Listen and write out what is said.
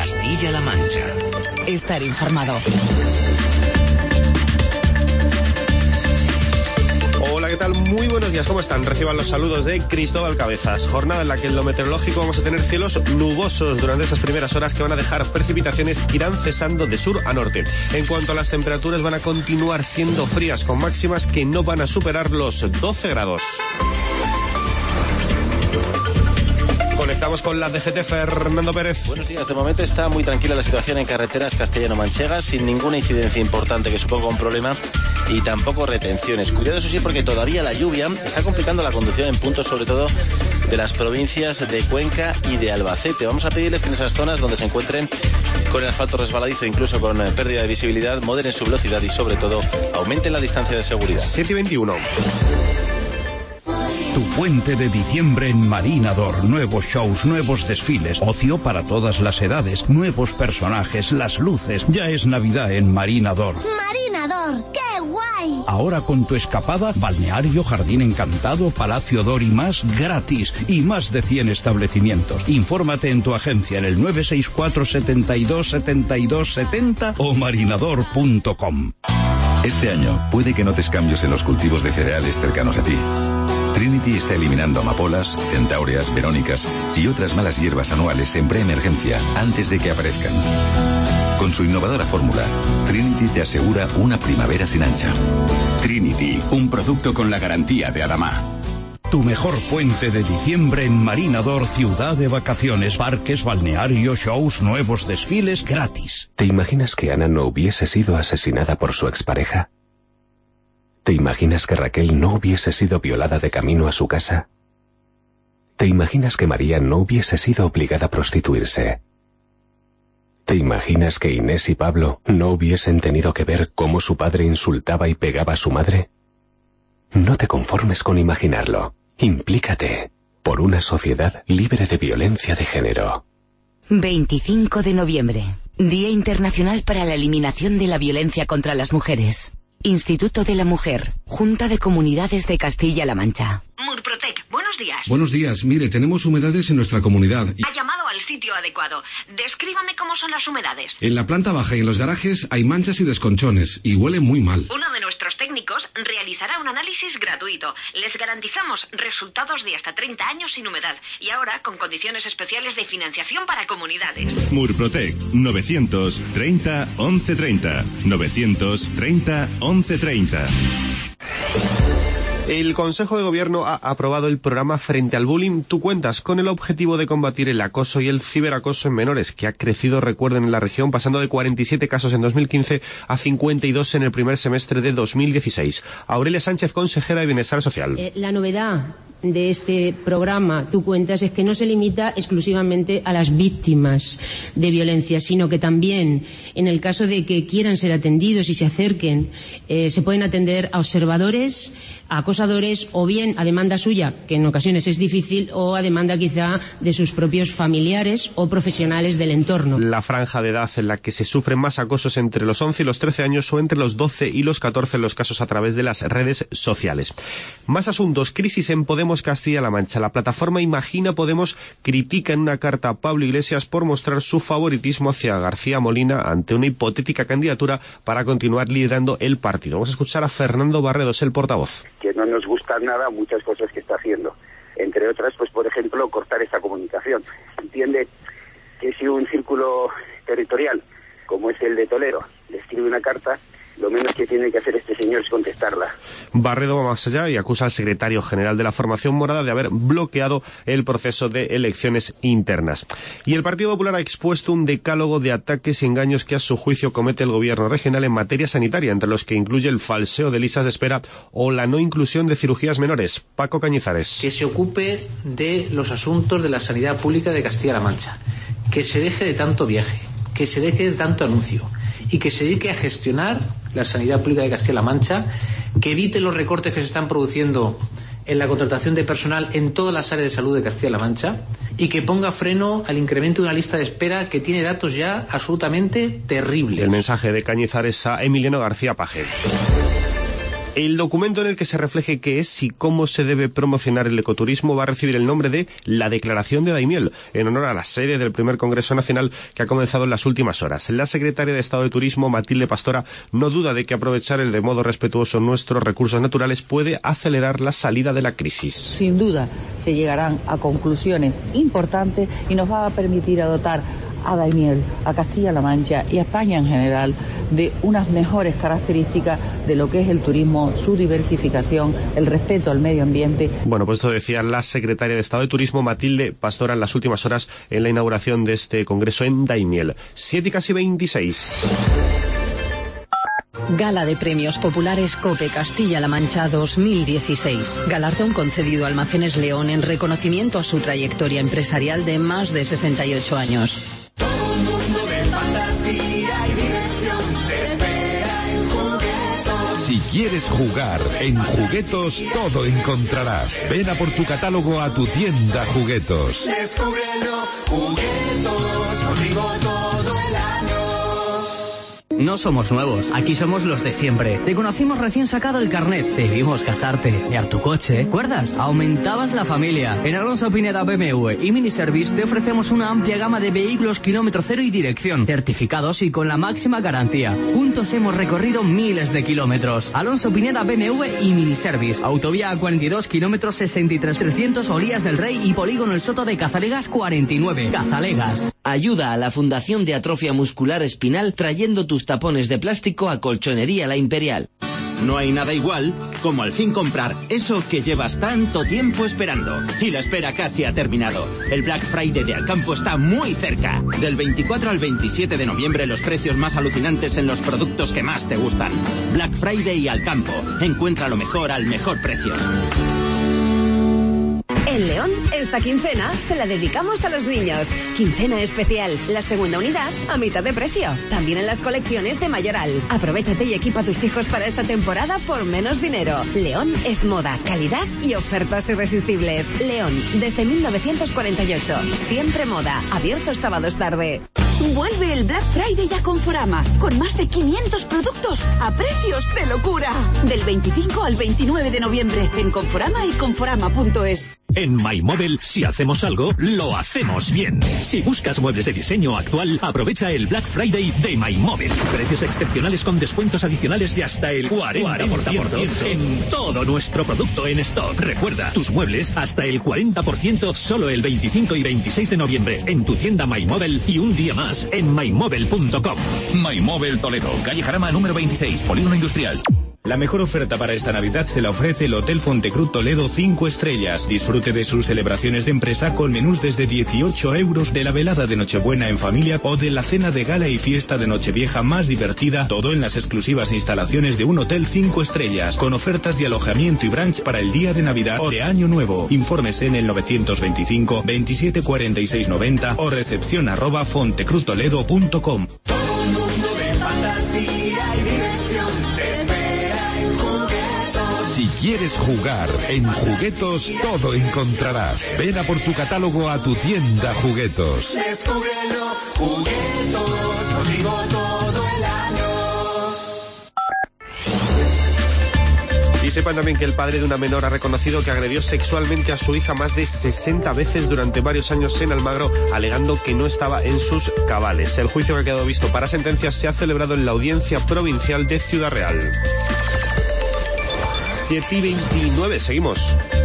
Castilla-La Mancha. Estar informado. Hola, ¿qué tal? Muy buenos días, ¿cómo están? Reciban los saludos de Cristóbal Cabezas. Jornada en la que en lo meteorológico vamos a tener cielos nubosos durante estas primeras horas que van a dejar precipitaciones que irán cesando de sur a norte. En cuanto a las temperaturas, van a continuar siendo frías con máximas que no van a superar los 12 grados. Conectamos con la DGT, Fernando Pérez. Buenos días. De momento está muy tranquila la situación en carreteras castellano-manchegas, sin ninguna incidencia importante que suponga un problema y tampoco retenciones. Cuidado, eso sí, porque todavía la lluvia está complicando la conducción en puntos, sobre todo de las provincias de Cuenca y de Albacete. Vamos a pedirles que en esas zonas donde se encuentren con el asfalto resbaladizo, incluso con pérdida de visibilidad, moderen su velocidad y, sobre todo, aumenten la distancia de seguridad. 7:21. Tu puente de diciembre en Marinador. Nuevos shows, nuevos desfiles, ocio para todas las edades, nuevos personajes, las luces. Ya es Navidad en Marinador. ¡Marinador! ¡Qué guay! Ahora con tu escapada, balneario, jardín encantado, Palacio Dor y más, gratis. Y más de 100 establecimientos. Infórmate en tu agencia en el 964 72 72 70 o marinador.com. Este año puede que notes cambios en los cultivos de cereales cercanos a ti. Trinity está eliminando amapolas, centáureas, verónicas y otras malas hierbas anuales en preemergencia antes de que aparezcan. Con su innovadora fórmula, Trinity te asegura una primavera sin ancha. Trinity, un producto con la garantía de Adama. Tu mejor puente de diciembre en Marinador, ciudad de vacaciones, parques, balnearios, shows, nuevos desfiles, gratis. ¿Te imaginas que Ana no hubiese sido asesinada por su expareja? ¿Te imaginas que Raquel no hubiese sido violada de camino a su casa? ¿Te imaginas que María no hubiese sido obligada a prostituirse? ¿Te imaginas que Inés y Pablo no hubiesen tenido que ver cómo su padre insultaba y pegaba a su madre? No te conformes con imaginarlo. Implícate por una sociedad libre de violencia de género. 25 de noviembre, Día Internacional para la Eliminación de la Violencia contra las Mujeres. Instituto de la Mujer, Junta de Comunidades de Castilla-La Mancha. Murprotec, buenos días. Buenos días, mire, tenemos humedades en nuestra comunidad. Ha llamado al sitio adecuado. Descríbame cómo son las humedades. En la planta baja y en los garajes hay manchas y desconchones, y huele muy mal. Uno de nuestros técnicos realizará un análisis gratuito. Les garantizamos resultados de hasta 30 años sin humedad. Y ahora con condiciones especiales de financiación para comunidades. Murprotec, 930 1130. 930 1130. El Consejo de Gobierno ha aprobado el programa Frente al Bullying Tú Cuentas, con el objetivo de combatir el acoso y el ciberacoso en menores, que ha crecido, recuerden, en la región, pasando de 47 casos en 2015 a 52 en el primer semestre de 2016. Aurelia Sánchez, consejera de Bienestar Social. La novedad de este programa Tú Cuentas es que no se limita exclusivamente a las víctimas de violencia, sino que también, en el caso de que quieran ser atendidos y se acerquen, se pueden atender a observadores, a acosadores, o bien a demanda suya, que en ocasiones es difícil, o a demanda quizá de sus propios familiares o profesionales del entorno. La franja de edad en la que se sufren más acosos entre los 11 y los 13 años o entre los 12 y los 14 en los casos a través de las redes sociales. Más asuntos. Crisis en Podemos Castilla-La Mancha. La plataforma Imagina Podemos critica en una carta a Pablo Iglesias por mostrar su favoritismo hacia García Molina ante una hipotética candidatura para continuar liderando el partido. Vamos a escuchar a Fernando Barredos, el portavoz. Que no nos gustan nada muchas cosas que está haciendo. Entre otras, pues por ejemplo, cortar esta comunicación. Entiende que si un círculo territorial, como es el de Toledo, le escribe una carta, lo menos que tiene que hacer este señor es contestarla. Barredo va más allá y acusa al secretario general de la formación morada de haber bloqueado el proceso de elecciones internas. Y el Partido Popular ha expuesto un decálogo de ataques y engaños que a su juicio comete el gobierno regional en materia sanitaria, entre los que incluye el falseo de listas de espera o la no inclusión de cirugías menores. Paco Cañizares. Que se ocupe de los asuntos de la sanidad pública de Castilla-La Mancha, que se deje de tanto viaje, que se deje de tanto anuncio y que se dedique a gestionar la sanidad pública de Castilla-La Mancha, que evite los recortes que se están produciendo en la contratación de personal en todas las áreas de salud de Castilla-La Mancha y que ponga freno al incremento de una lista de espera que tiene datos ya absolutamente terribles. El mensaje de Cañizares a Emiliano García Paje. El documento en el que se refleje qué es y cómo se debe promocionar el ecoturismo va a recibir el nombre de la Declaración de Daimiel, en honor a la sede del primer Congreso Nacional que ha comenzado en las últimas horas. La secretaria de Estado de Turismo, Matilde Pastora, no duda de que aprovechar de modo respetuoso nuestros recursos naturales puede acelerar la salida de la crisis. Sin duda se llegarán a conclusiones importantes y nos va a permitir dotar a Daimiel, a Castilla-La Mancha y a España en general de unas mejores características de lo que es el turismo, su diversificación, el respeto al medio ambiente. Bueno, pues esto decía la secretaria de Estado de Turismo, Matilde Pastora, en las últimas horas en la inauguración de este congreso en Daimiel. 7:26. Gala de Premios Populares COPE Castilla-La Mancha 2016. Galardón concedido a Almacenes León en reconocimiento a su trayectoria empresarial de más de 68 años. Todo un mundo de fantasía y diversión te espera en Juguetos. Si quieres jugar en Juguetos, todo encontrarás. Ven a por tu catálogo a tu tienda Juguetos. Descúbrelo, Juguetos, contigo todo el año. No somos nuevos, aquí somos los de siempre. Te conocimos recién sacado el carnet, te vimos casarte, leer tu coche, ¿recuerdas? Aumentabas la familia. En Alonso Pineda BMW y Miniservice te ofrecemos una amplia gama de vehículos kilómetro cero y dirección, certificados y con la máxima garantía. Juntos hemos recorrido miles de kilómetros. Alonso Pineda BMW y Miniservice, autovía A42, kilómetros 63,300, Olías del Rey y Polígono El Soto de Cazalegas 49. Cazalegas. Ayuda a la Fundación de Atrofia Muscular Espinal trayendo tus tapones de plástico a Colchonería La Imperial. No hay nada igual como al fin comprar eso que llevas tanto tiempo esperando. Y la espera casi ha terminado. El Black Friday de Alcampo está muy cerca. Del 24 al 27 de noviembre los precios más alucinantes en los productos que más te gustan. Black Friday y Alcampo. Encuentra lo mejor al mejor precio. En León, esta quincena se la dedicamos a los niños. Quincena especial, la segunda unidad a mitad de precio. También en las colecciones de Mayoral. Aprovéchate y equipa a tus hijos para esta temporada por menos dinero. León es moda, calidad y ofertas irresistibles. León, desde 1948. Siempre moda. Abiertos sábados tarde. Vuelve el Black Friday a Conforama, con más de 500 productos a precios de locura. Del 25 al 29 de noviembre en Conforama y conforama.es. En MyMobile, si hacemos algo, lo hacemos bien. Si buscas muebles de diseño actual, aprovecha el Black Friday de MyMobile. Precios excepcionales con descuentos adicionales de hasta el 40% en todo nuestro producto en stock. Recuerda, tus muebles hasta el 40% solo el 25 y 26 de noviembre en tu tienda MyMobile y un día más en mymobile.com. MyMobile Toledo, calle Jarama número 26, Polígono Industrial. La mejor oferta para esta Navidad se la ofrece el Hotel Fontecruz Toledo 5 estrellas. Disfrute de sus celebraciones de empresa con menús desde 18 euros, de la velada de Nochebuena en familia o de la cena de gala y fiesta de Nochevieja más divertida, todo en las exclusivas instalaciones de un Hotel 5 estrellas, con ofertas de alojamiento y brunch para el día de Navidad o de Año Nuevo. Infórmese en el 925 27 46 90 o recepción@fontecruztoledo.com. Todo un mundo de fantasía y diversión te espera en Juguetos. Si quieres jugar en Juguetos, todo encontrarás. Ven a por tu catálogo a tu tienda Juguetos. Descúbrelo, Juguetos, contigo todo el año. Y sepan también que el padre de una menor ha reconocido que agredió sexualmente a su hija más de 60 veces durante varios años en Almagro, alegando que no estaba en sus cabales. El juicio que ha quedado visto para sentencia se ha celebrado en la Audiencia Provincial de Ciudad Real. 7:29, seguimos.